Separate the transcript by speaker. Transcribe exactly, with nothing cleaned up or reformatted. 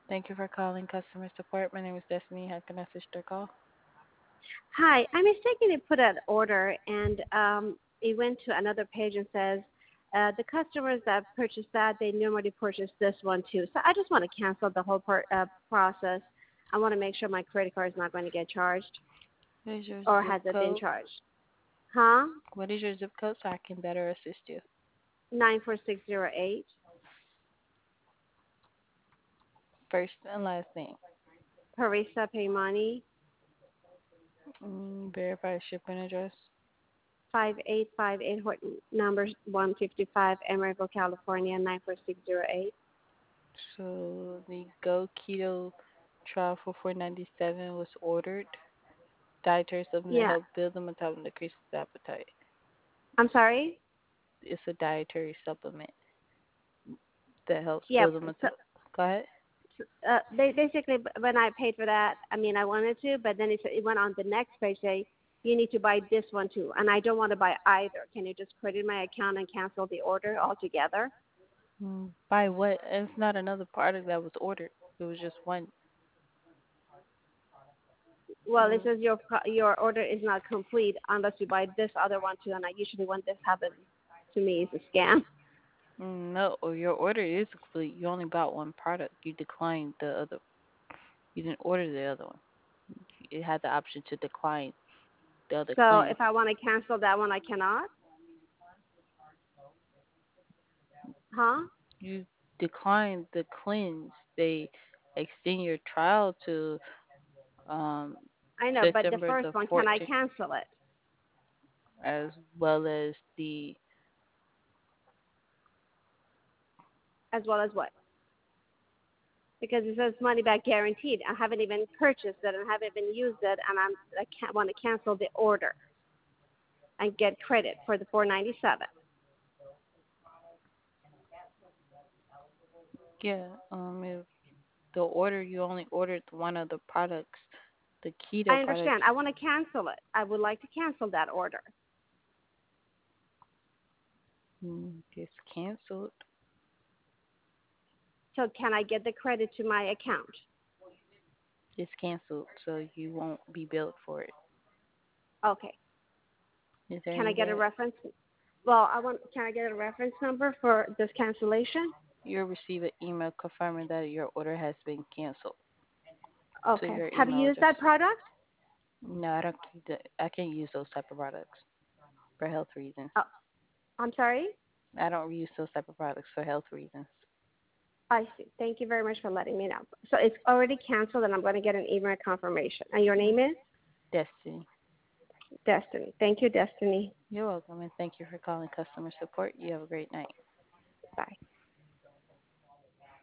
Speaker 1: Thank you for calling customer support. My name is Destiny. How can I assist your call?
Speaker 2: Hi, I mistakenly put an order and um, it went to another page and says uh, the customers that purchased that they normally purchase this one too. So I just want to cancel the whole per, uh, process. I want to make sure my credit card is not going to get charged,
Speaker 1: What is your
Speaker 2: or
Speaker 1: zip
Speaker 2: has it been
Speaker 1: code?
Speaker 2: charged? Huh?
Speaker 1: What is your zip code so I can better assist you?
Speaker 2: Nine four six zero eight.
Speaker 1: First and last name.
Speaker 2: Parisa Paymani,
Speaker 1: Mm, verify shipping address.
Speaker 2: five eight five eight Horton, number one fifty five, Emeryville, California nine four six zero eight.
Speaker 1: So the Go Keto trial for four ninety seven was ordered. Dietary supplement
Speaker 2: Yeah.
Speaker 1: help build the metabolism, decreases appetite.
Speaker 2: I'm sorry.
Speaker 1: It's a dietary supplement that helps
Speaker 2: Yeah.
Speaker 1: build the
Speaker 2: So
Speaker 1: metabolism. Go ahead.
Speaker 2: uh, ba- basically, when I paid for that, I mean, I wanted to, but then it, it went on the next page say you need to buy this one too, and I don't want to buy either. Can you just credit my account and cancel the order altogether?
Speaker 1: Mm, by what? It's not another product that was ordered. It was just one.
Speaker 2: Well, it
Speaker 1: Mm,
Speaker 2: says your pro- your order is not complete unless you buy this other one too, and I usually when this happens to me is a scam.
Speaker 1: mm, no, or your order is complete. You only bought one product. You declined the other. You didn't order the other one. It had the option to decline the other
Speaker 2: So
Speaker 1: cleanse.
Speaker 2: if I want to cancel that one, I cannot, huh?
Speaker 1: You declined the cleanse. They extend your trial to um,
Speaker 2: I know, but the
Speaker 1: September
Speaker 2: first
Speaker 1: the
Speaker 2: one, can I
Speaker 1: fourteenth,
Speaker 2: cancel it
Speaker 1: as well as the
Speaker 2: as well as what? Because it says money back guaranteed. I haven't even purchased it and haven't even used it, and I'm I can't want to cancel the order and get credit for the four ninety seven.
Speaker 1: yeah. Um, if the order you only ordered one of the products, the keto
Speaker 2: I
Speaker 1: products,
Speaker 2: understand. I want to cancel it. I would like to cancel that order.
Speaker 1: mm, gets canceled.
Speaker 2: So can I get the credit to my account?
Speaker 1: It's canceled, so you won't be billed for it.
Speaker 2: Okay.
Speaker 1: Is there
Speaker 2: Can I get
Speaker 1: anything
Speaker 2: a
Speaker 1: else?
Speaker 2: reference? Well, I want. Can I get a reference number for this cancellation?
Speaker 1: You'll receive an email confirming that your order has been canceled to
Speaker 2: Okay.
Speaker 1: your
Speaker 2: Have you
Speaker 1: email
Speaker 2: used
Speaker 1: address.
Speaker 2: that product?
Speaker 1: No, I don't keep the, I can't use those type of products for health reasons.
Speaker 2: Oh, I'm sorry.
Speaker 1: I don't use those type of products for health reasons.
Speaker 2: I see. Thank you very much for letting me know. So it's already canceled, and I'm going to get an email confirmation. And your name is
Speaker 1: Destiny.
Speaker 2: Destiny. Thank you, Destiny.
Speaker 1: You're welcome, and thank you for calling customer support. You have a great night.
Speaker 2: Bye.